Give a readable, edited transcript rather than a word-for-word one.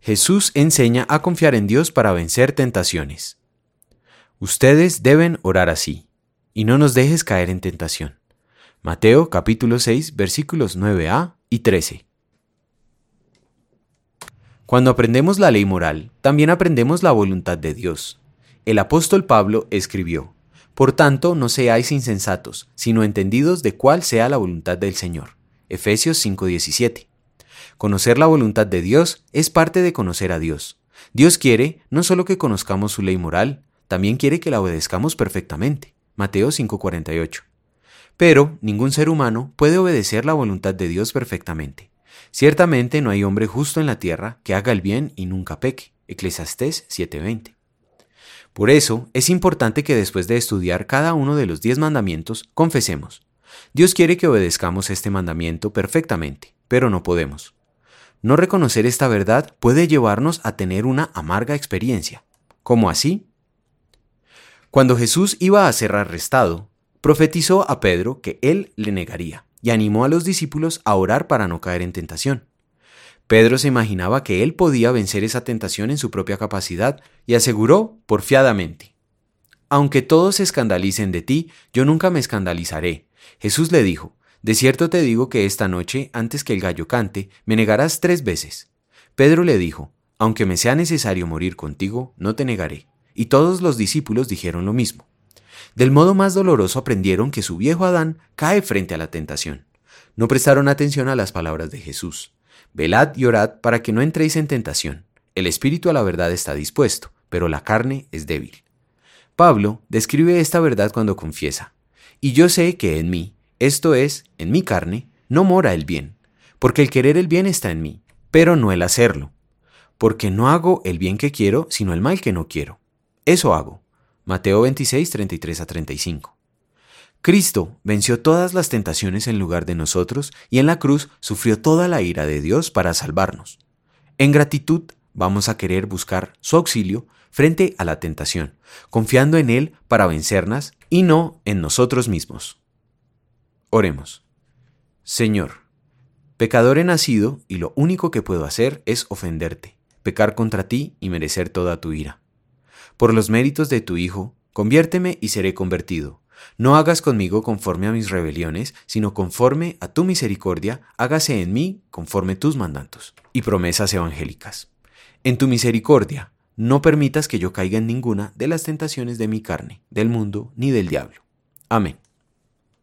Jesús enseña a confiar en Dios para vencer tentaciones. Ustedes deben orar así, y no nos dejes caer en tentación. Mateo capítulo 6, versículos 9a y 13. Cuando aprendemos la ley moral, también aprendemos la voluntad de Dios. El apóstol Pablo escribió: Por tanto, no seáis insensatos, sino entendidos de cuál sea la voluntad del Señor. Efesios 5:17. Conocer la voluntad de Dios es parte de conocer a Dios. Dios quiere no solo que conozcamos su ley moral, también quiere que la obedezcamos perfectamente. Mateo 5:48. Pero ningún ser humano puede obedecer la voluntad de Dios perfectamente. Ciertamente no hay hombre justo en la tierra que haga el bien y nunca peque. Eclesiastés 7:20. Por eso es importante que después de estudiar cada uno de los 10 mandamientos, confesemos: Dios quiere que obedezcamos este mandamiento perfectamente, pero no podemos. No reconocer esta verdad puede llevarnos a tener una amarga experiencia. ¿Cómo así? Cuando Jesús iba a ser arrestado, profetizó a Pedro que él le negaría y animó a los discípulos a orar para no caer en tentación. Pedro se imaginaba que él podía vencer esa tentación en su propia capacidad y aseguró porfiadamente: Aunque todos se escandalicen de ti, yo nunca me escandalizaré. Jesús le dijo: De cierto te digo que esta noche, antes que el gallo cante, me negarás 3 veces. Pedro le dijo: Aunque me sea necesario morir contigo, no te negaré. Y todos los discípulos dijeron lo mismo. Del modo más doloroso aprendieron que su viejo Adán cae frente a la tentación. No prestaron atención a las palabras de Jesús: Velad y orad para que no entréis en tentación. El espíritu a la verdad está dispuesto, pero la carne es débil. Pablo describe esta verdad cuando confiesa: Y yo sé que en mí, esto es, en mi carne, no mora el bien, porque el querer el bien está en mí, pero no el hacerlo. Porque no hago el bien que quiero, sino el mal que no quiero. Eso hago. Mateo 26, 33-35. Cristo venció todas las tentaciones en lugar de nosotros y en la cruz sufrió toda la ira de Dios para salvarnos. En gratitud vamos a querer buscar su auxilio frente a la tentación, confiando en Él para vencerlas y no en nosotros mismos. Oremos. Señor, pecador he nacido y lo único que puedo hacer es ofenderte, pecar contra ti y merecer toda tu ira. Por los méritos de tu Hijo, conviérteme y seré convertido. No hagas conmigo conforme a mis rebeliones, sino conforme a tu misericordia, hágase en mí conforme tus mandatos y promesas evangélicas. En tu misericordia, no permitas que yo caiga en ninguna de las tentaciones de mi carne, del mundo ni del diablo. Amén.